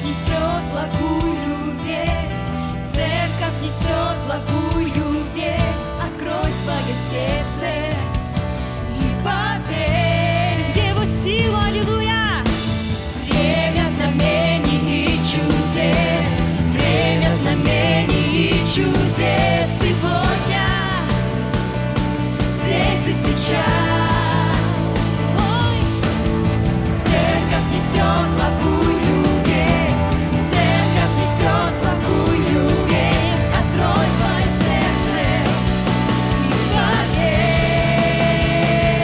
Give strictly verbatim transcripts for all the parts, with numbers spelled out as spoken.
несет благую весть, церковь несет благую весть. Открой свое сердце и поверь в Его силу, аллилуйя. Время знамений и чудес, время знамений и чудес сегодня, здесь и сейчас. Ой. Церковь несет благую весть, церковь несет благую весть. Открой свое сердце и поверь.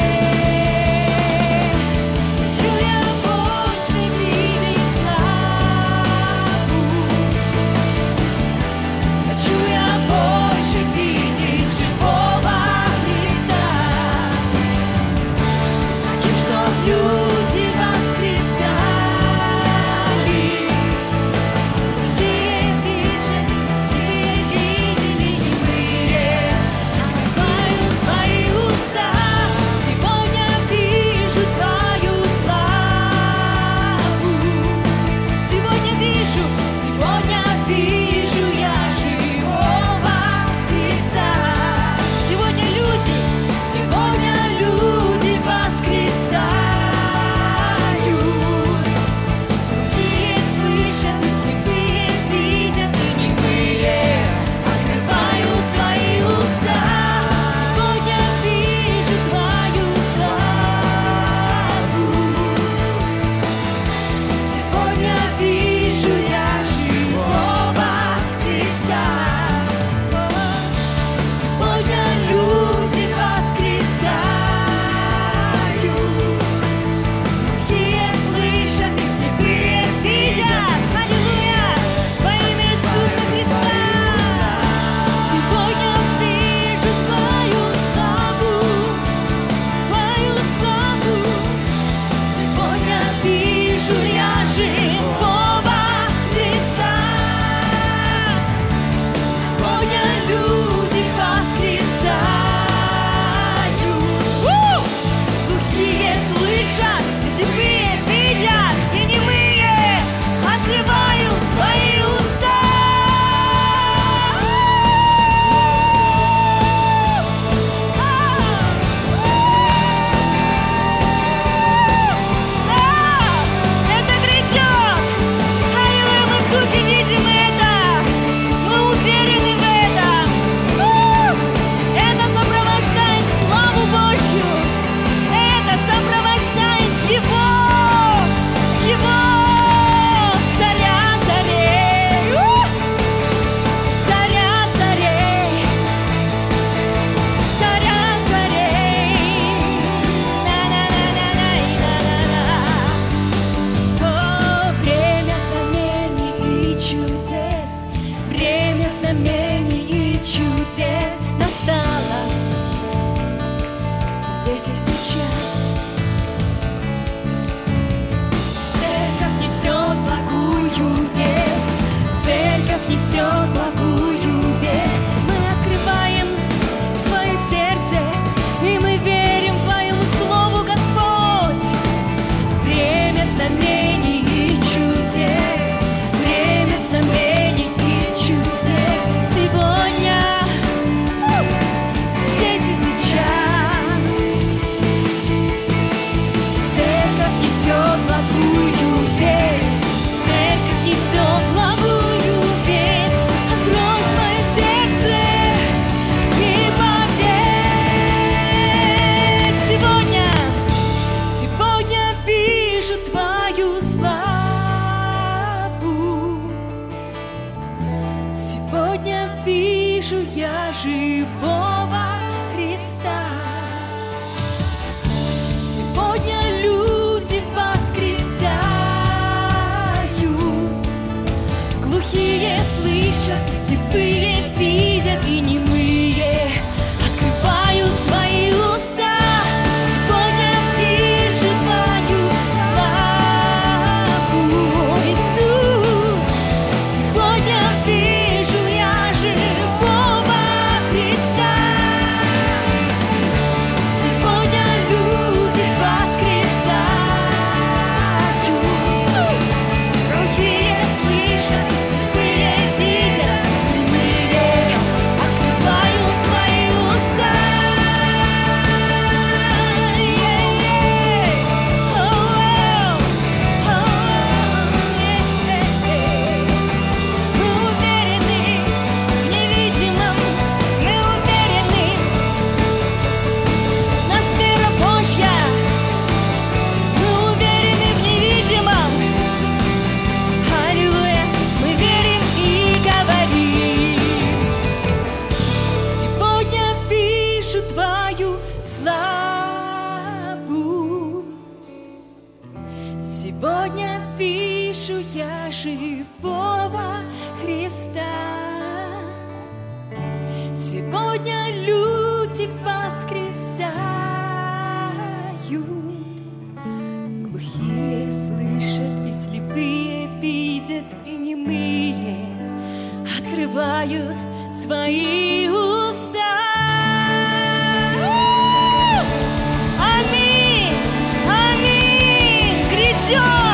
Хочу я больше видеть славу, хочу я больше видеть живого Христа. Хочу, чтоб люди воскресали, другие вижу, другие видели немые. Открываю свои уста, сегодня вижу Твою славу. Сегодня вижу, сегодня вижу я живого Христа. Сегодня люди, сегодня люди воскресают. Глухие слышат, и слепые видят, и немые открывают свои уста. Сегодня вижу Твою славу. Сегодня вижу я живого Христа. Сегодня люди воскресают. Глухие слышат, и слепые видят. Аллилуйя! Во имя Иисуса Христа. Сегодня вижу Твою славу, Твою славу. Сегодня вижу я живого Христа. Сегодня люди воскресают. У! Глухие слышат, и слепые видят, и немые открывают свои уста. Это грядет! Аллилуйя, мы в духе видим это! Мы уверены в этом! Это сопровождает славу Божью! Это сопровождает Его! Его! Царя царей! Царя царей! Царя царей! На-на-на-на-на-на-на-на. О, время знамений и чудес, время знамений и чудес настало здесь и сейчас. Церковь несет благую весть, церковь несет благую весть. Мы открываем свое сердце, и мы верим Твоему Слову, Господь. Время знамений и чудес, время знамений и чудес сегодня, здесь и сейчас. Церковь несет благую весть, церковь несет благую весть. Открой свое сердце и поверь. Сегодня, сегодня вижу Твою славу. Сегодня вижу я живого Христа. Сегодня люди воскресают. Глухие слышат, и слепые видят, и немые открывают свои уста. Сегодня вижу Твою славу, Иисус. Сегодня вижу я живого Христа. Сегодня люди воскресают. Глухие Сегодня вижу я живого Христа. Сегодня люди воскресают, глухие слышат и слепые видят, и немые открывают свои уста. Аминь, аминь, грядет.